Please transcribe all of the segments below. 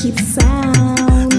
Wicked sound.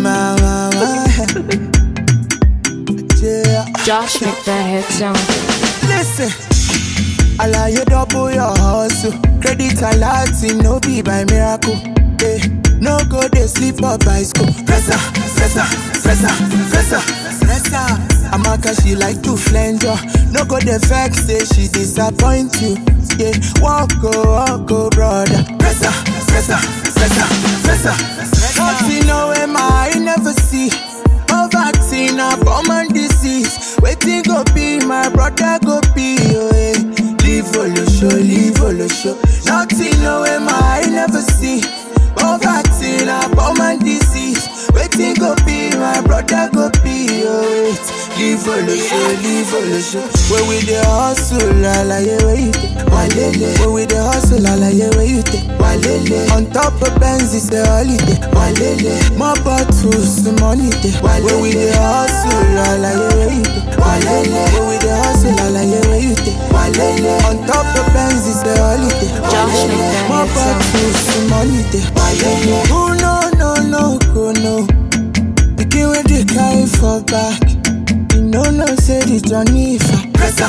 Yeah. Josh make that head sound. Listen, I allow you double your hustle. Credit a lot, no be by miracle. Eh, no go they sleep up by school. Pressa, pressa, pressa, pressa, pressa. Amaka she like to flange ya. No go the vex say she disappoint you. Yeah, walk go, brother. Pressa, pressa, pressa, pressa. Nothing no way my eye never see. Poverty na common disease. Waiting go be my brother go be. Oh, yeah. Leave all show. Nothing no way my eye never see. Poverty na common disease. Waiting go be my brother go be. Oh, wait. Leave all show. Where we the hustle, la la yeah, where you take? Walele. Where we the hustle, la la yeah, where you take? Walele. On top of Benz is the holiday. Walele. More bottles, the money day. Where we the hustle, la la yeah, where you take? Walele. Where we the hustle, la la yeah, where you take? Walele. On top of Benz is the holiday. Josh make that More head sound. bottles, the money day. Walele. Oh no. The kid with the carry for back. No, say the Johnny for pressa.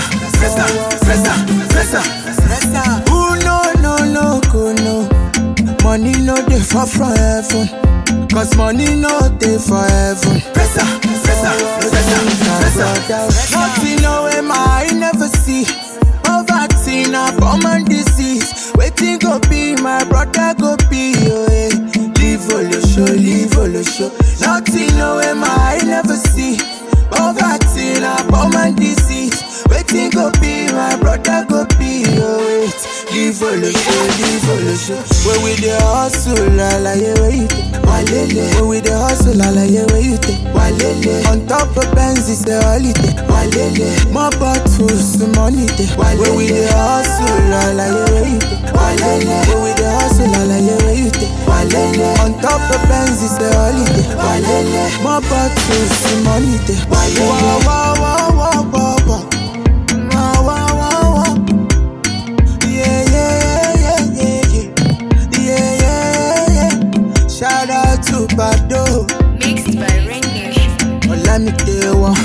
Ooh, no, go no. Money no dey fall from heaven. Cause money no dey for heaven. Pressa. Nothing no way my eye never see. Poverty na common disease. Waiting go be my brother go be. Oh, yeah. Leave all show. Nothing no way my eye never see. Poverty na common disease. Waiting go be my brother go be. Oh wait, leave all show. Where we the hustle, la la yeah, where you take? Walele. Where we the hustle, la la yeah, where you take? Walele. On top of Benz is the holiday. Walele. More bottles, the money day. Where we the hustle, la la yeah, where you take? Walele. Where we the hustle, la la yeah, where you take? Walele. On top of Benz is the holiday. Walele. More bottles, the money day. Wow. Shout out to Bado. Mixed by Rain Nation. Let me tell you one.